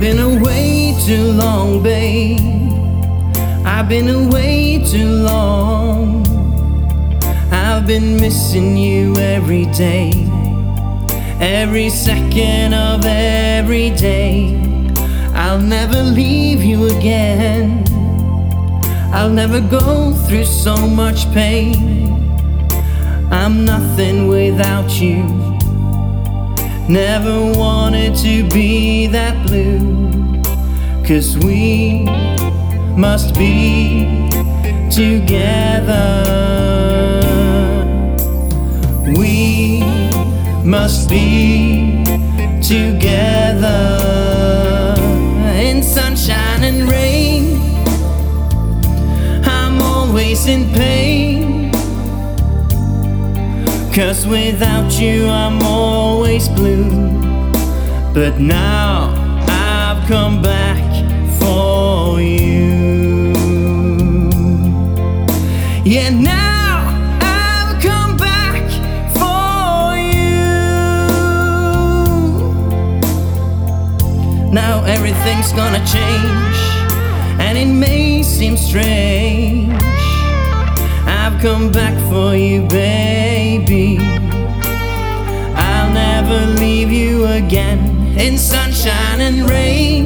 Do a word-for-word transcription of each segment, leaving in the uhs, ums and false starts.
been away too long, babe. I've been away too long. I've been missing you every day, every second of every day. I'll never leave you again. I'll never go through so much pain. I'm nothing without you. Never wanted to be that blue. 'Cause we must be together. We must be together. In sunshine and rain, I'm always in pain. 'Cause without you I'm always blue. But now I've come back for you. Yeah, now I've come back for you. Now everything's gonna change, and it may seem strange. I've come back for you, baby. I'll never leave you again. In sunshine and rain,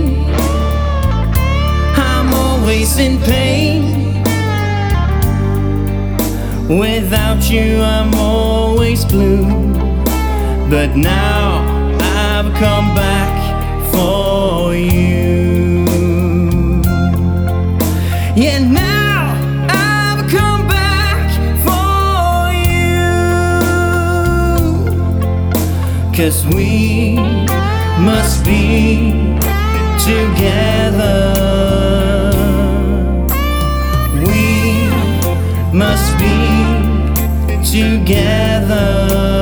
I'm always in pain. Without you I'm always blue. But now I've come back for you. Yeah, now I've come back for you. 'Cause we must be together. We must be together.